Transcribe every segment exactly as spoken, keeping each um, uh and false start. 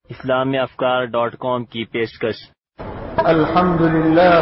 اسلامی افکار ڈاٹ کام کی پیشکش۔ الحمد لله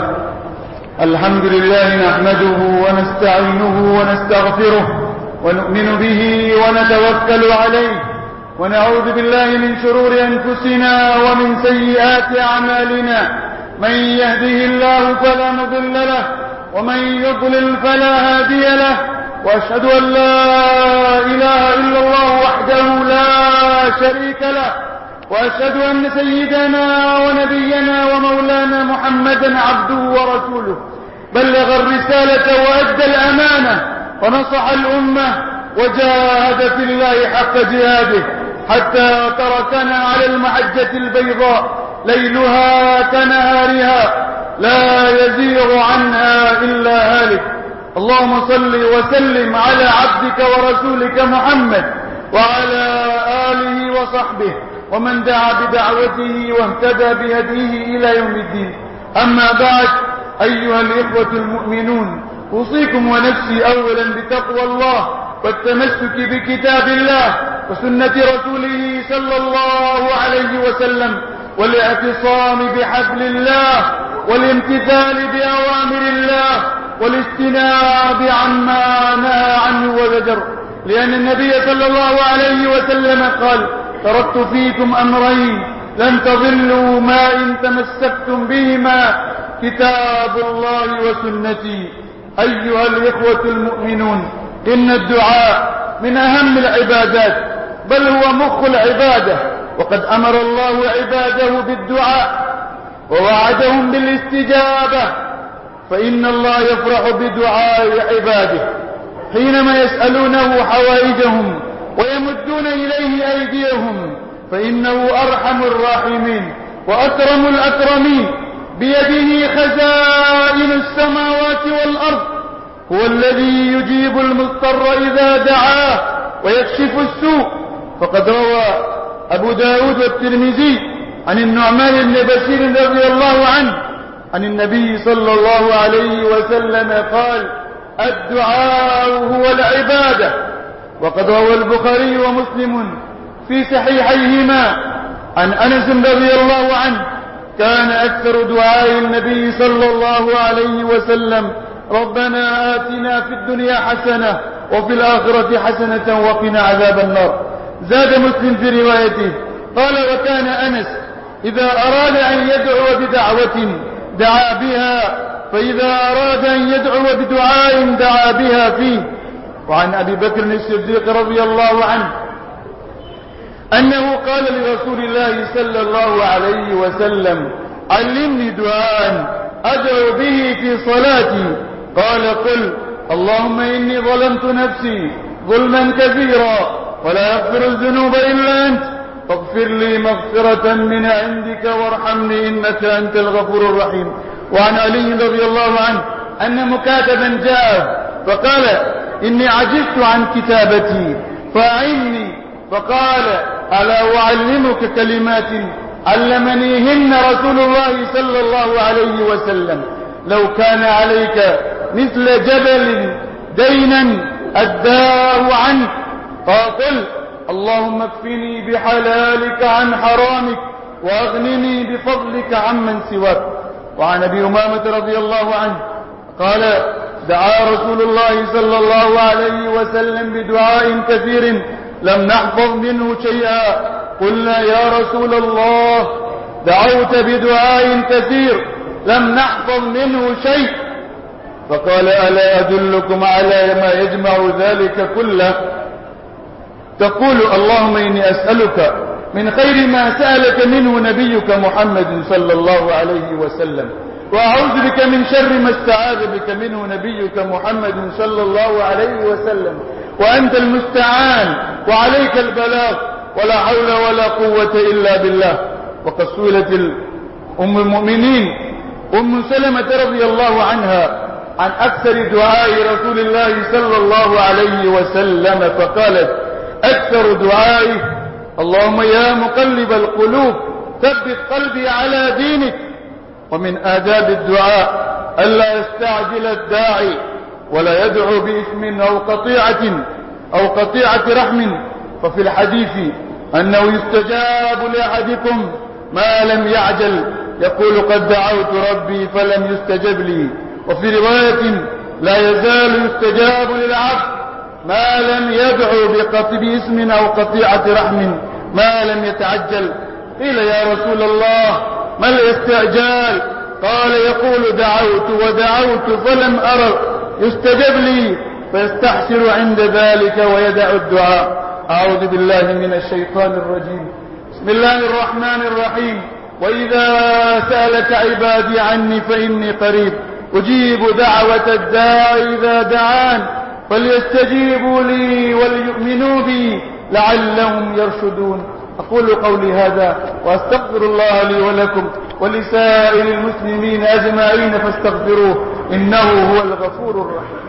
الحمد لله نحمده ونستعينه ونستغفره ونؤمن به ونتوكل عليه ونعوذ بالله من شرور أنفسنا ومن سيئات أعمالنا، من يهده الله فلا مضل له ومن يضلل فلا هادي له، وأشهد أن لا إله إلا الله وحده لا شريك له، وأشهد أن سيدنا ونبينا ومولانا محمدا عبده ورسوله، بلغ الرسالة وأدى الأمانة ونصح الأمة وجاهد في الله حق جهاده حتى تركنا على المحجة البيضاء ليلها كنهارها لا يزيغ عنها إلا هالك. اللهم صل وسلم على عبدك ورسولك محمد وعلى آله وصحبه ومن دعا بدعوته واهتدى بهديه إلى يوم الدين. أما بعد، أيها الإخوة المؤمنون، أوصيكم ونفسي أولا بتقوى الله والتمسك بكتاب الله وسنة رسوله صلى الله عليه وسلم، والاعتصام بحبل الله والامتثال بأوامر الله والاجتناب عما نهى عنه وزجر، لأن النبي صلى الله عليه وسلم قال: تركت فيكم أمرين لن تضلوا ما إن تمسكتم بهما، كتاب الله وسنتي. أيها الإخوة المؤمنون، إن الدعاء من أهم العبادات، بل هو مخ العبادة، وقد أمر الله عباده بالدعاء ووعدهم بالاستجابة، فإن الله يفرح بدعاء عباده حينما يسألونه حوائجهم ويمدون إليه أيديهم، فإنه أرحم الراحمين وأكرم الأكرمين، بيده خزائن السماوات والأرض، هو الذي يجيب المضطر إذا دعاه ويكشف السوء. فقد روى أبو داود والترمذي عن النعمان بن بشير رضي الله عنه عن النبي صلى الله عليه وسلم قال: الدعاء هو العبادة. وقد روى البخاري ومسلم في صحيحيهما عن أنس رضي الله عنه: كان أكثر دعاء النبي صلى الله عليه وسلم: ربنا آتنا في الدنيا حسنة وفي الآخرة حسنة وقنا عذاب النار. زاد مسلم في روايته قال: وكان أنس إذا أراد أن يدعو بدعوة دعا بها، فإذا أراد أن يدعو بدعاء دعا بها فيه. وعن أبي بكر الصديق رضي الله عنه أنه قال لرسول الله صلى الله عليه وسلم: علمني دعاء أدعو به في صلاتي. قال: قل اللهم إني ظلمت نفسي ظلما كثيرا ولا يغفر الذنوب إلا أنت، فاغفر لي مغفرة من عندك وارحمني إنك أنت الغفور الرحيم. وعن علي رضي الله عنه أن مكاتبا جاء فقال: إني عجزت عن كتابتي فأعني، فقال: ألا أعلمك كلمات علمنيهن رسول الله صلى الله عليه وسلم، لو كان عليك مثل جبل دينا أداه عنك، فقل اللهم اكفني بحلالك عن حرامك وأغنني بفضلك عمن سواك. وعن أبي أمامة رضي الله عنه قال: دعا رسول الله صلى الله عليه وسلم بدعاء كثير لم نحفظ منه شيئا، قلنا يا رسول الله دعوت بدعاء كثير لم نحفظ منه شيء، فقال: ألا أدلكم على ما يجمع ذلك كله؟ تقول اللهم إني أسألك من خير ما سألك منه نبيك محمد صلى الله عليه وسلم، وأعوذ بك من شر ما استعاذ بك منه نبيك محمد صلى الله عليه وسلم، وأنت المستعان وعليك البلاغ ولا حول ولا قوة إلا بالله. وقد سئلت أم المؤمنين أم سلمة رضي الله عنها عن أكثر دعاء رسول الله صلى الله عليه وسلم، فقالت: أكثر دعائه اللهم يا مقلب القلوب ثبت قلبي على دينك. ومن آداب الدعاء ألا يستعجل الداعي ولا يدعو بإثم أو قطيعة أو قطيعة رحم، ففي الحديث أنه يستجاب لأحدكم ما لم يعجل، يقول قد دعوت ربي فلم يستجب لي. وفي رواية لا يزال يستجاب للعبد ما لم يدعو بقطع اسم أو قطيعة رحم ما لم يتعجل. قيل يا رسول الله ما الاستعجال؟ قال يقول دعوت ودعوت فلم أر يستجب لي فيستحسر عند ذلك ويدع الدعاء. أعوذ بالله من الشيطان الرجيم. بسم الله الرحمن الرحيم. وإذا سألك عبادي عني فإني قريب أجيب دعوة الداعي إذا دعان فليستجيبوا لي وليؤمنوا بي لعلهم يرشدون. أقول قولي هذا وأستغفر الله لي ولكم ولسائر المسلمين أجمعين فاستغفروه إنه هو الغفور الرحيم.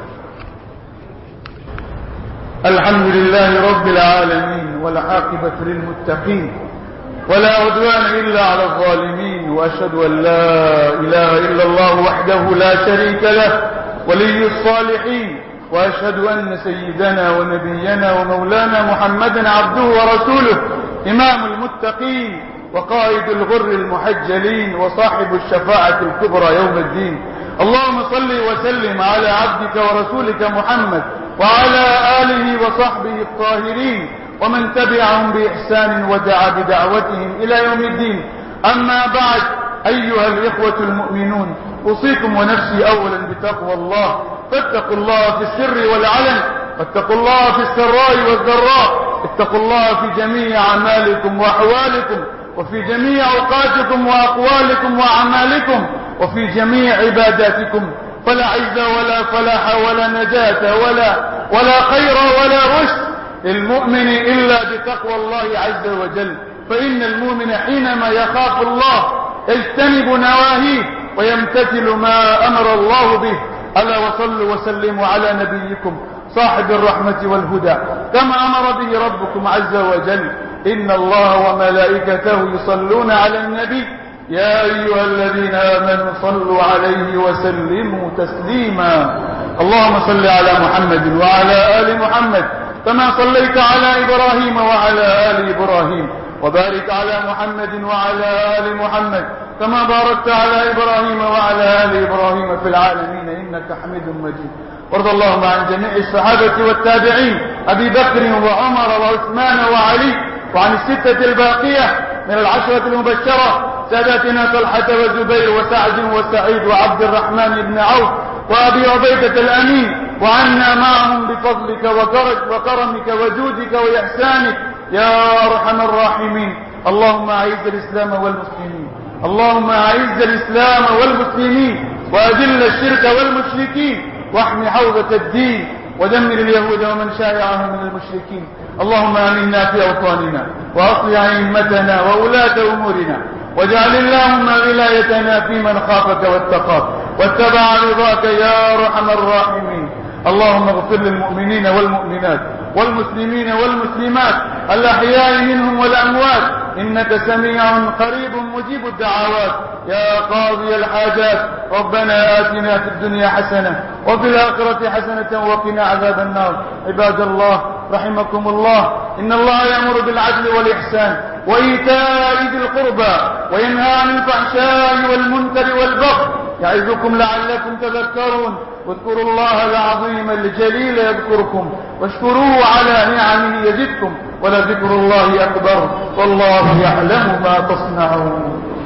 الحمد لله رب العالمين والعاقبة للمتقين ولا عدوان إلا على الظالمين، وأشهد أن لا إله إلا الله وحده لا شريك له ولي الصالحين، وأشهد أن سيدنا ونبينا ومولانا محمدا عبده ورسوله إمام المتقين وقائد الغر المحجلين وصاحب الشفاعة الكبرى يوم الدين. اللهم صل وسلم على عبدك ورسولك محمد وعلى آله وصحبه الطاهرين ومن تبعهم بإحسان ودعا بدعوتهم إلى يوم الدين. أما بعد، أيها الإخوة المؤمنون، أوصيكم ونفسي أولا بتقوى الله، فاتقوا الله في السر والعلن، واتقوا الله في السراء والضراء، اتقوا الله في جميع أعمالكم وأحوالكم، وفي جميع أوقاتكم وأقوالكم وأعمالكم، وفي جميع عباداتكم، فلا عز ولا فلاح ولا نجاة ولا ولا خير ولا رشد للمؤمن إلا بتقوى الله عز وجل. فإن المؤمن حينما يخاف الله يجتنب نواهيه ويمتثل ما أمر الله به. ألا وصلوا وسلموا على نبيكم صاحب الرحمة والهدى كما أمر به ربكم عز وجل. إن الله وملائكته يصلون على النبي يا أيها الذين آمنوا صلوا عليه وسلموا تسليما. اللهم صل على محمد وعلى آل محمد كما صليت على إبراهيم وعلى آل إبراهيم، وبارك على محمد وعلى آل محمد كما باركت على إبراهيم وعلى آل إبراهيم في العالمين إنك حميد مجيد. وارض اللهم عن جميع الصحابة والتابعين أبي بكر وعمر وعثمان وعلي، وعن الستة الباقية من العشرة المبشرة ساداتنا طلحة وزبير وسعد وسعيد وعبد الرحمن بن عوف وأبي عبيدة الأمين، وعنا معهم بفضلك وكرمك وجودك وإحسانك يا أرحم الراحمين. اللهم أعز الإسلام والمسلمين، اللهم أعز الإسلام والمسلمين وأذل الشرك والمشركين واحمي حوزة الدين ودمر اليهود ومن شايعهم من المشركين. اللهم آمنا في أوطاننا وأصلح أئمتنا وولاة أمورنا، واجعل اللهم ولايتنا في من خافك واتقاك واتبع رضاك يا أرحم الراحمين. اللهم اغفر للمؤمنين والمؤمنات والمسلمين والمسلمات الأحياء منهم والأموات إنك سميع قريب مجيب الدعوات يا قاضي الحاجات. ربنا آتنا في الدنيا حسنة وفي الآخرة حسنة وقنا عذاب النار. عباد الله رحمكم الله، إن الله يأمر بالعدل والإحسان وإيتاء ذي القربى وينهى عن الفحشاء والمنكر والبغي يعظكم لعلكم تذكرون. واذكروا الله العظيم الجليل يذكركم واشكروه على نعمه يزدكم ولذكر الله أكبر والله يعلم ما تصنعون.